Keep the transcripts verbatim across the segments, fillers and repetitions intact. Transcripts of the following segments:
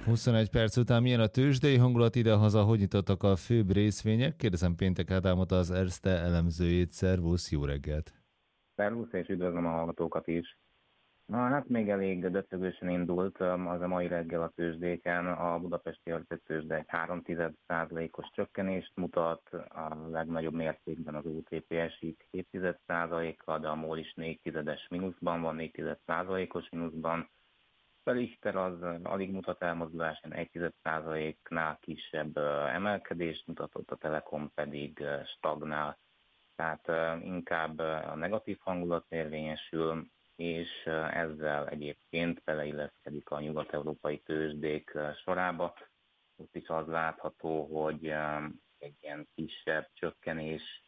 huszonegy perc után milyen a tőzsdei hangulat idehaza, hogy nyitottak a főbb részvények? Kérdezem Péntek Ádámot, az Erste elemzőjét. Szervusz, jó reggelt! Szervusz, és üdvözlöm a hallgatókat is. Na, hát még elég döcögősen indult az a mai reggel a tőzsdéken. A budapesti tőzsde egy három tized százalékos csökkenést mutat, a legnagyobb mértékben az o té pé esik két tized százalékkal, de a MOL is négy tizedes mínuszban van, négy tized százalékos mínuszban. A Richter az alig mutat elmozduláson, egy tized százaléknál kisebb emelkedést mutatott, a Telekom pedig stagnál. Tehát inkább a negatív hangulat érvényesül, és ezzel egyébként beleilleszkedik a nyugat-európai tőzsdék sorába. Ott is az látható, hogy egy ilyen kisebb csökkenés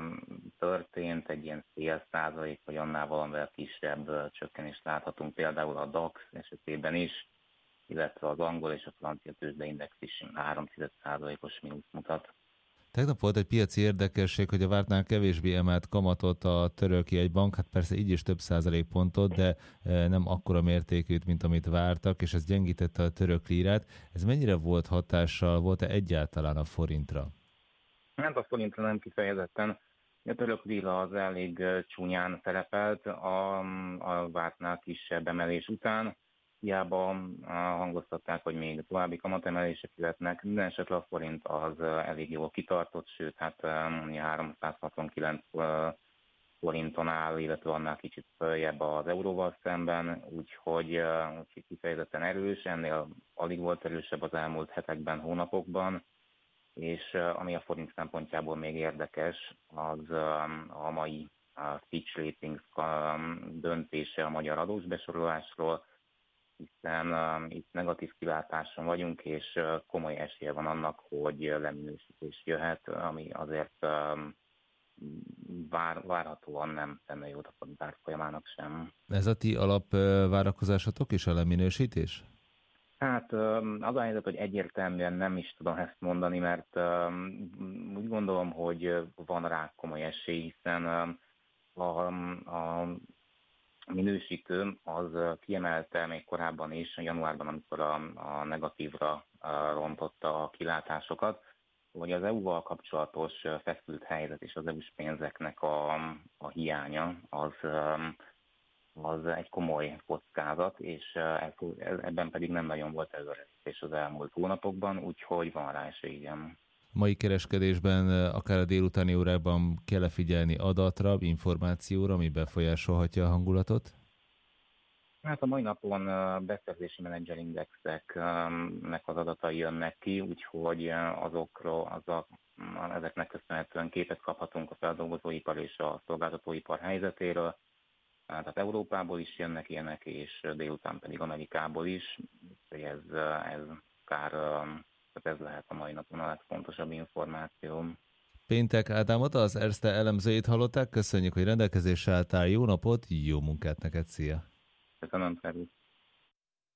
történt, egy ilyen fél százalék, vagy annál valamivel kisebb csökkenést láthatunk például a DAX esetében is, illetve az angol és a francia tőzsdeindex is három tized százalékos mínusz mutat. Tegnap volt egy piaci érdekesség, hogy a vártnál kevésbé emelt kamatot a török jegybank, hát persze így is több százalékpontot, de nem akkora mértékűt, mint amit vártak, és ez gyengítette a török lírát. Ez mennyire volt hatással, volt-e egyáltalán a forintra? Hát a forintra nem kifejezetten. A török lira az elég csúnyán szerepelt a, a vártnál kisebb emelés után. Hiába hangoztatták, hogy még további kamatemelések jöhetnek. Minden esetre a forint az elég jól kitartott, sőt, hát háromszázhatvankilenc forinton áll, illetve annál kicsit följebb az euróval szemben, úgyhogy, úgyhogy kifejezetten erős, ennél alig volt erősebb az elmúlt hetekben, hónapokban, és ami a forint szempontjából még érdekes, az a mai Fitch Ratings döntése a magyar adósbesorolásról, hiszen uh, itt negatív kilátáson vagyunk, és uh, komoly esélye van annak, hogy leminősítés jöhet, ami azért uh, vár, várhatóan nem tenne jót a forint árfolyamának sem. Ez a ti alapvárakozásatok is a leminősítés? Hát az a helyzet, hogy egyértelműen nem is tudom ezt mondani, mert uh, úgy gondolom, hogy van rá komoly esély, hiszen uh, a, a A minősítő az kiemelte még korábban is, januárban, amikor a, a negatívra rontotta a kilátásokat, hogy az é u-val kapcsolatos feszült helyzet és az é u-s pénzeknek a, a hiánya az, az egy komoly kockázat, és ebben pedig nem nagyon volt előrelépés az elmúlt hónapokban, úgyhogy van rá esély, igen. Mai kereskedésben, akár a délutáni órákban kell figyelni adatra, információra, ami befolyásolhatja a hangulatot? Hát a mai napon beszerzési menedzserindexeknek az adatai jönnek ki, úgyhogy azokról, azok, ezeknek köszönhetően képet kaphatunk a feldolgozóipar és a szolgáltatóipar helyzetéről. Tehát Európából is jönnek ilyenek, és délután pedig Amerikából is. Ez, ez akár ez lehet a mai napon a legfontosabb információ. Péntek Ádámot, az Erste elemzőjét hallották. Köszönjük, hogy rendelkezésre álltál. Jó napot, jó munkát neked, szia! Köszönöm, szervusz!